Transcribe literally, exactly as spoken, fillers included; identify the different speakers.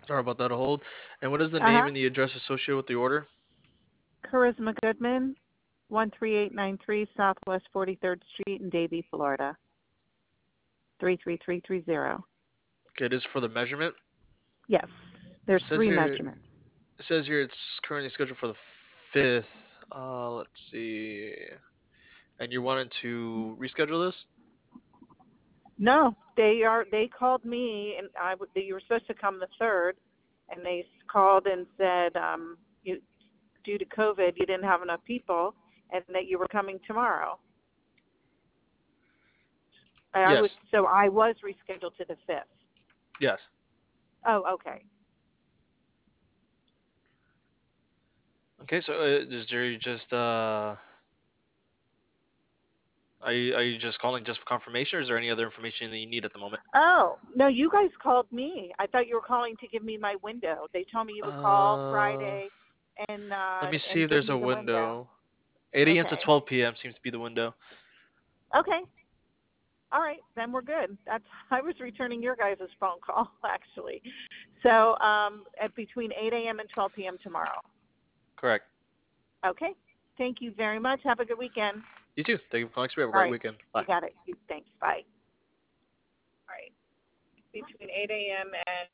Speaker 1: Sorry about that hold. And what is the name
Speaker 2: Uh-huh.
Speaker 1: and the address associated with the order?
Speaker 2: Charisma Goodman, one three eight nine three Southwest forty-third Street in Davie, Florida, three three three three zero.
Speaker 1: Okay, it is for the measurement.
Speaker 2: Yes,
Speaker 1: It
Speaker 2: there's
Speaker 1: says
Speaker 2: three
Speaker 1: here.
Speaker 2: measurements.
Speaker 1: It says here it's currently scheduled for the fifth. Uh, let's see. And you wanted to reschedule this?
Speaker 2: No, they are. They called me, and I w- you were supposed to come the third, and they called and said, um, you, due to COVID, you didn't have enough people, and that you were coming tomorrow. I was
Speaker 1: Yes.
Speaker 2: so I was rescheduled to the fifth.
Speaker 1: Yes.
Speaker 2: Oh, okay.
Speaker 1: Okay, so uh, is there just uh, are you are you just calling just for confirmation, or is there any other information that you need at the moment?
Speaker 2: Oh no, you guys called me. I thought you were calling to give me my window. They told me you would call
Speaker 1: Uh,
Speaker 2: Friday and uh,
Speaker 1: let me see
Speaker 2: and
Speaker 1: if
Speaker 2: give
Speaker 1: there's
Speaker 2: me
Speaker 1: a
Speaker 2: the window.
Speaker 1: window. eight a m to
Speaker 2: Okay.
Speaker 1: twelve p m seems to be the window.
Speaker 2: Okay. All right, then we're good. That's I was returning your guys' phone call actually. So um, at between eight a m and twelve p m tomorrow.
Speaker 1: Correct.
Speaker 2: Okay. Thank you very much. Have a good weekend.
Speaker 1: You too. Thank you for calling. Have a
Speaker 2: All
Speaker 1: great
Speaker 2: right.
Speaker 1: weekend.
Speaker 2: You
Speaker 1: Bye.
Speaker 2: got it. Thanks. Bye. All right. Between eight a m and